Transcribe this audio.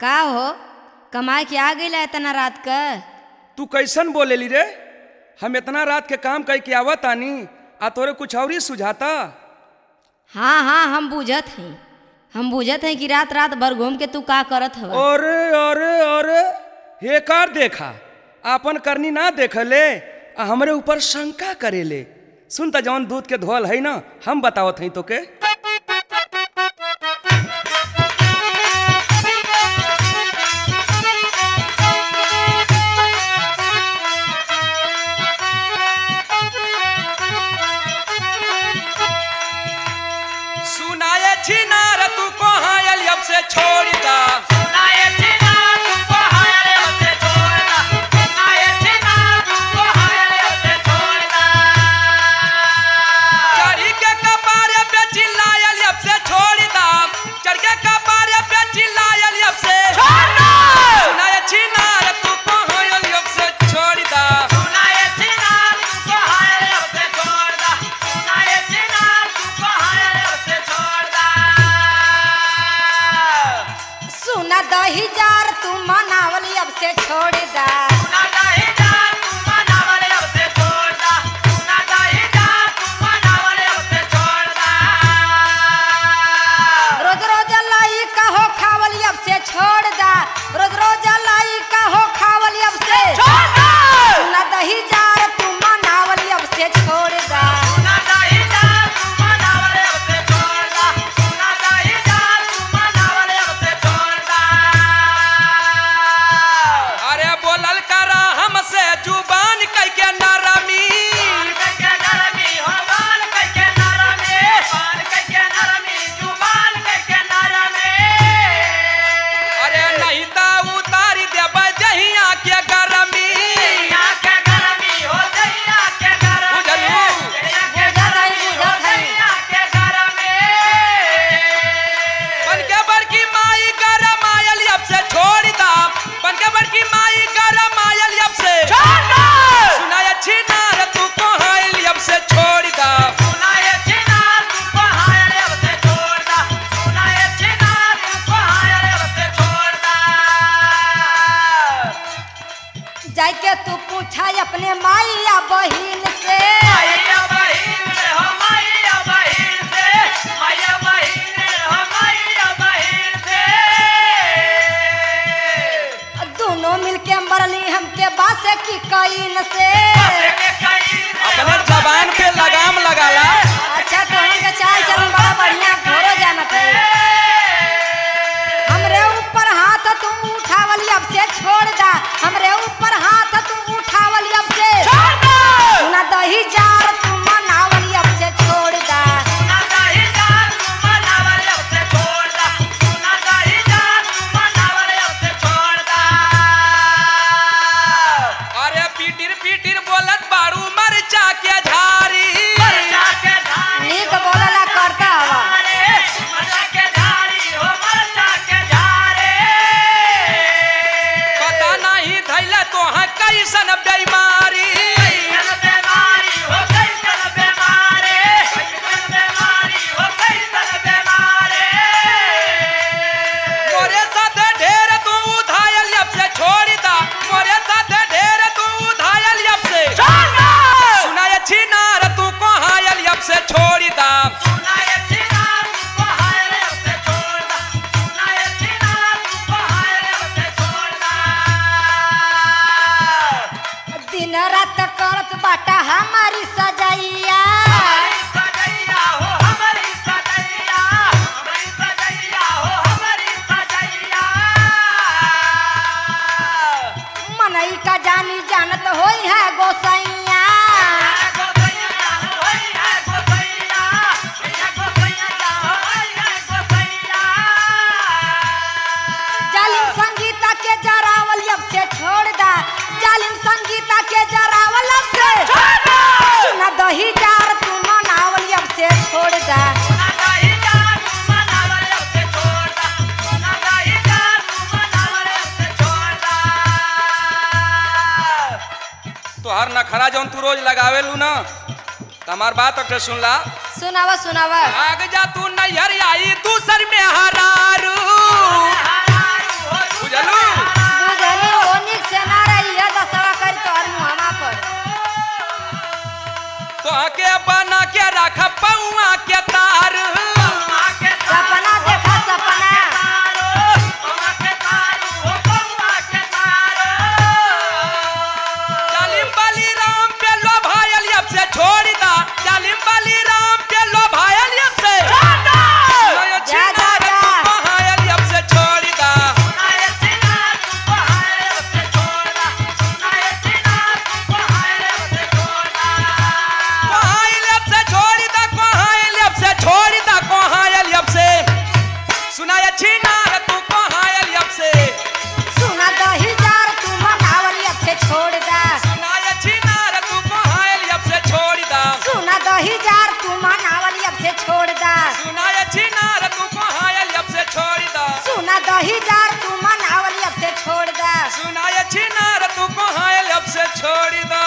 का हो कमाए के आ गई इतना रात का। तू कैसन बोलेली रे? हम इतना रात के काम कह के आवत आनी आ तोरे कुछ और ही सुझाता। हाँ हाँ हम बूझत हैं कि रात रात भर घूम के तू का करत हव। अरे अरे अरे हेकार देखा आपन करनी ना देखले आ हमरे ऊपर शंका करेले। सुन त जौन दूध के धोल है ना हम बतावत हई तोके। सुनाए छिनार तू कहाँ आयल अब से छोड़ दा। सुनाए छिनार तू कहाँ आयल अब से छोड़ दा। सुनाए छिनार तू कहाँ आयल अब से छोड़ दा। चढ़ी के कपारे पे चिल्लायल अब से छोड़ दा। चढ़ के कपारे पे चिल्लायल अब से छोड़ दा। सुनाए छिनार तू कहाँ आयल अब से छोड़ दा। सुनाए छिनार तू कहाँ आयल अब से छोड़ दा। सुनाए छिनार तू कहाँ आयल अब से छोड़ दा। सुना दही जार तू मनावली अब से छोड़ दा। सुना दही जार तू मनावले अब से छोड़ दा। सुना दही जार तू मनावले अब से छोड़ दा। रोज रोज लाई का हो खावली अब से छोड़ दा। रोज रोज लाई का हो खावली अब से छोड़ दा। सुना दही जार तू मनावली अब से छोड़ दा। सुना दही जार तू मनावले अब से छोड़ दा। सुना दही जार तू मनावले अब से छोड़ दा। अरे बोलल करा हमसे जुबान कह के नरमी। बाल कइके नरमी हो बाल कइके नरमी। बाल कइके नरमी जुबान कइके नरमी। अरे नहीं ता उतारी देबै दहिया के गरमी। दैया के गरमी हो दैया के गरमी। बुझलू? दैया के बुझत हई, गरमी हो बुझत हई। दैया के गरमी। बन के बड़की माई गरम आयल अब से छोड़ दा। बन के बड़की माई गरम आयल अब से छोड़ दा। सुनाए छिनार तू कहाँ आयल अब से छोड़ दा। सुनाए छिनार तू कहाँ आयल अब से छोड़ दा। सुनाए छिनार तू कहाँ आयल अब से छोड़ दा। जाके तू पूछा अपने माई या बहिन से। मैया बहिन से हो मैया बहिन से। मैया बहिन हो मैया बहिन से। दोनों मिलके मरली हमके बासे की कईन से। अपने जबान पे लगाम लगाला। अच्छा तो हमके चाल चलन बड़ा बढ़िया घोरो जानत है। हमरे ऊपर हाथ तू उठावली अब से छोड़ दा। हमरे ऊपर हाथ तू उठावली अब से छोड़ दा। सुना दही जार तू मनावली अब से छोड़ दा। सुना दही जार तू मनावले अब से छोड़ दा। सुना दही जार तू मनावले अब से छोड़ दा। अरे पीटिर पीटिर बोलत बारू मरचा के झारी। मरचा के धारी नीक बोलला करता हवा। झारे। मरचा के धारी हो मरचा के झारे। पता नहीं धैले तोहाँ कैसन बेमारी। कैसन बेमारी हो कैसन बेमारी। कैसन बेमारी हो कैसन बेमारी। मोरे साथ ढेर तू उधायल अब से छोड़ दा। मोरे साथ ढेर तू उधायल अब से छोड़ दा। सुनाए छिनार तू कहाँ आयल अब से छोड़ दा। सुनाए छिनार तू कहाँ आयल अब से छोड़ दा। सुनाए छिनार तू कहाँ आयल अब से छोड़ दा। दिन रात करत बाटा हमारी सजैया। हमारी सजैया हो हमारी सजैया। हमारी सजैया हो हमारी सजैया। मनई का जानी जानत होई है गोसैया। गोसैया होई है गोसैया। भैया गोसैया होई है गोसैया। जालिम संगीता के जरावल अब से छोड़ दा। जालिम संगीता के जरावल अब से छोड़ दा। सुना दही जार तू मनावल अब से छोड़ दा। सुना दही जार तू मनावले अब से छोड़ दा। सुना दही जार तू मनावले अब से छोड़ दा। तोहर नखरा जौन तू रोज लगावेलू ना हमार बात अक्टे सुनला। सुनावा सुनावा। आग जा तू नैहर आई दूसर में हरारू। हरारू हो रही जार तू मनावली अब से छोड़ दा सुनाए छिनार तू को हायल अब से छोड़ दा